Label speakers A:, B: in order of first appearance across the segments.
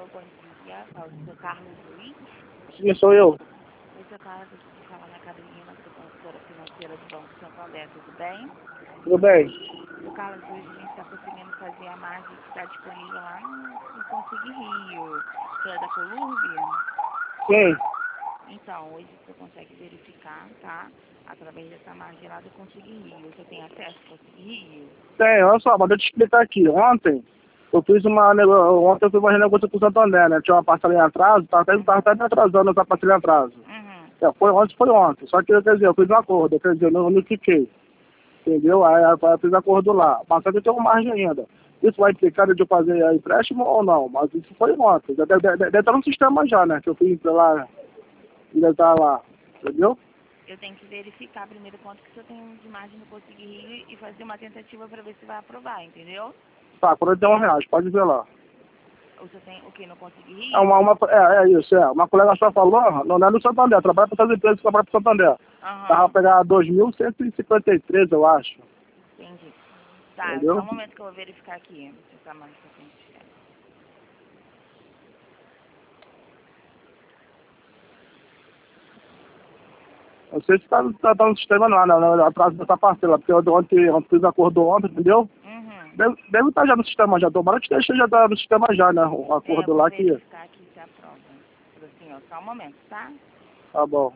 A: Alô, bom dia. Fala o seu Carlos Luiz.
B: Sim, sou eu.
A: Oi, seu Carlos, aqui fala na Carolina, sou consultora financeira do Banco Santander, tudo bem?
B: Tudo bem?
A: Seu Carlos Luiz, a gente está conseguindo fazer a margem que está disponível lá no Consegui Rio. Você é da Colurbe?
B: Sim.
A: Então, hoje você consegue verificar, tá? Através dessa margem lá do Consegui Rio. Você tem acesso ao Consegui Rio?
B: Tem, olha só, mas deixa eu te explicar aqui. Ontem eu fiz uma renegociação com o Santander, né? Tinha uma parcela em atraso, tava até me atrasando essa parcela em atraso.
A: Uhum.
B: Foi ontem. Só que, quer dizer, eu fiz um acordo, quer dizer, eu não fiquei. Entendeu? Aí eu fiz acordo lá. Mas só que eu tenho margem ainda. Isso vai implicar de eu fazer empréstimo ou não? Mas isso foi ontem. Deve estar no sistema já, né? Que eu fui lá, ainda tá lá. Entendeu?
A: Eu tenho que verificar primeiro quanto que você tem de margem no Consegui Rio e fazer uma tentativa para ver se vai aprovar, entendeu?
B: Tá, R$ 41, pode ver lá.
A: Você tem o que no Consegui
B: É,
A: Rio?
B: é isso, é. Uma colega só falou, não é no Santander, trabalha para essas empresas que trabalham para o Santander. Tava
A: Aham,
B: pegar 2.153, eu acho.
A: entendi. Tá, só
B: Entendeu?
A: um momento que eu vou verificar aqui se essa margem que eu tenho que chegar.
B: Não sei se tá no sistema não, né? Atrás dessa parcela, porque eu fiz acordo ontem, entendeu?
A: Uhum.
B: Deve estar já no sistema já. Tomara que esteja já tá no sistema já, né? O
A: Eu
B: acordo
A: vou
B: lá que.
A: verificar aqui se aprova. Pro senhor, só um momento, tá?
B: Tá bom.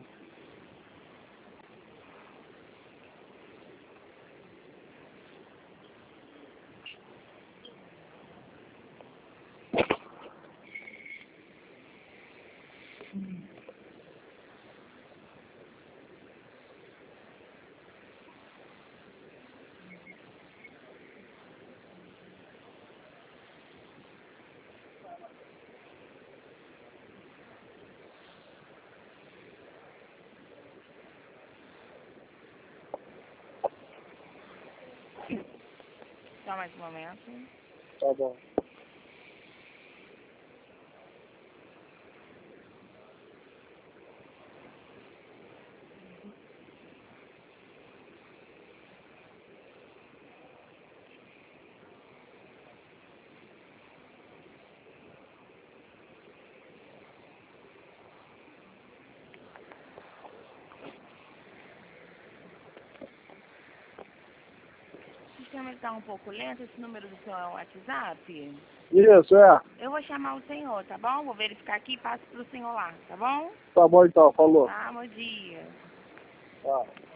A: Só mais um momento.
B: Tá bom.
A: O sistema está um pouco lento, esse número do seu é o WhatsApp?
B: Isso, é.
A: Eu vou chamar o senhor, tá bom? Vou verificar aqui e passo pro senhor lá, tá bom?
B: Tá bom então, falou.
A: Tá, bom dia.
B: Tá.